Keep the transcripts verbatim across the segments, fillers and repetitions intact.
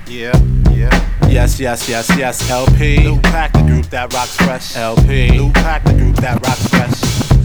Yeah, yeah. Yes, yes, yes, yes, L P. New Pack, the group that rocks fresh. L P. New Pack, the group that rocks fresh.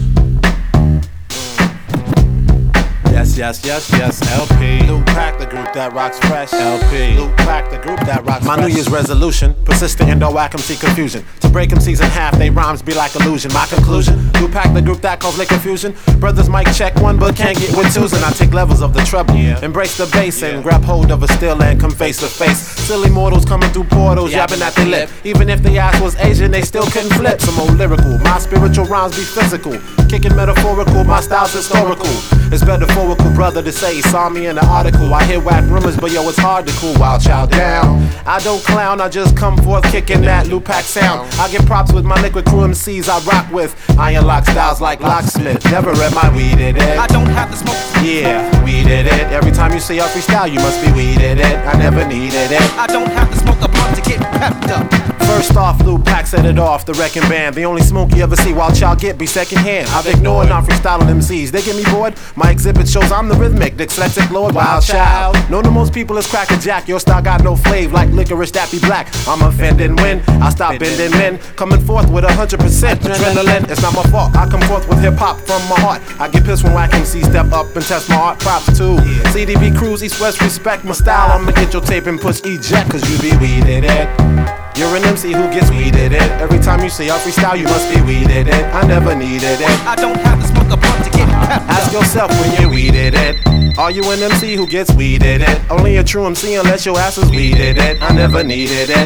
Yes, yes, yes, yes, L P. New Pack, the group that rocks fresh. L P. New Pack, the group that rocks My fresh. My New Year's resolution, persistent in no whack M C confusion. To break M Cs in half, they rhymes be like illusion. My conclusion, New Pack, the group that cause lick confusion. Brothers might check one, but can't get with twos. And I take levels of the treble, yeah. Embrace the bass, yeah. And grab hold of a still and come face to face. Silly mortals coming through portals, yapping yeah. at their lip. Even if the ass was Asian, they still couldn't flip. Some old lyrical, my spiritual rhymes be physical. Kicking metaphorical, my style's historical. It's metaphorical, brother, to say he saw me in the article. I hear whack rumors, but yo, it's hard to cool Wild Child down. I don't clown, I just come forth kicking that Lupac sound. I get props with my liquid crew M Cs I rock with. Iron lock styles like locksmith. Never read my weeded it. I don't have the smoke. Yeah, weeded it. Every time you say I freestyle, you must be weeded it. I never needed it. I don't have to smoke a blunt to get pepped up. First off, Lupac set it off, the wrecking band. The only smoke you ever see Wild Child get be secondhand. I've ignored non-freestyling M Cs. They get me bored. My exhibit shows I'm the rhythmic, dyslexic Lord Wild Child. Known to most people as Cracker Jack. Your style got no flavor like licorice that be black. I'm offending when I stop bending men. Coming forth with a hundred percent adrenaline. It's not my fault. I come forth with hip hop from my heart. I get pissed when whack M Cs step up and test my art. Props too. C D B crews, East West respect my style. I'ma get your tape and push eject, cause you be weeded it. You're an M C who gets weeded it. Every time you say I freestyle, you must be weeded it. I never needed it. I don't have to smoke a blunt to get pepped. Ask yourself when you weeded it. Are you an M C who gets weeded it? Only a true M C unless your ass is weeded it. I never needed it.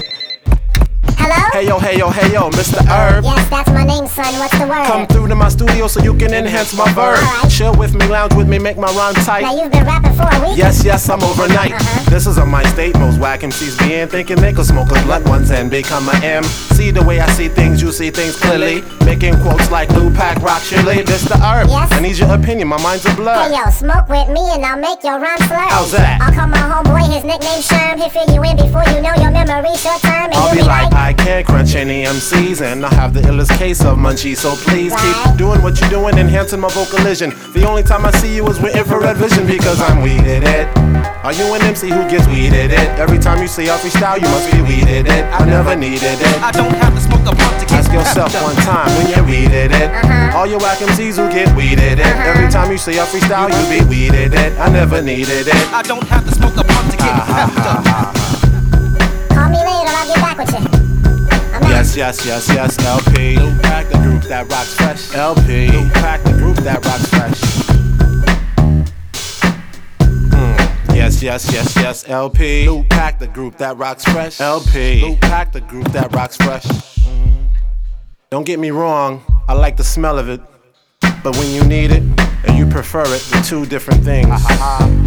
Hello? Hey yo, hey yo, hey yo, Mister Herb. Yes, that's my name, son. What's the word? Come through to my studio so you can enhance my verb. Right. Chill with me, lounge with me, make my rhyme tight. Now you've been rapping for a week? Yes, yes, I'm overnight. Uh-huh. This is on my state. Most whack M Cs be in thinking they could smoke a blunt once and become a M. See the way I see things, you see things clearly. Making quotes like Lupac, rock surely. Mister Herb, yes? I need your opinion, my mind's a blur. Hey yo, smoke with me and I'll make your rhyme slur. How's that? I'll call my homeboy, his nickname Sherm. He'll fill you in before you know your memory short term. And I'll you'll be like, I can't crunch any M Cs, and I have the illest case of munchies. So please right. keep doing what you're doing, enhancing my vocalision. The only time I see you is with infrared vision because I'm weeded it. Are you an M C who gets weeded it? Every time you say I freestyle, you must be weeded it. I never needed it. I don't have to smoke a blunt to get Ask yourself pepped up. one time when you weeded it. Uh-huh. All your whack M Cs who get weeded it. Uh-huh. Every time you say I freestyle, you be weeded it. I never needed it. I don't have to smoke a blunt to get pepped up. Call me later, I'll get back with you. I'm out. Yes, yes, yes, yes, L P. New Pack, the group that rocks fresh. L P. New Pack, the group that rocks fresh. Mm. Yes, yes, yes, yes, L P. New Pack, the group that rocks fresh. L P. New Pack, the group that rocks fresh. Mm. Don't get me wrong, I like the smell of it. But when you need it and you prefer it, they're two different things.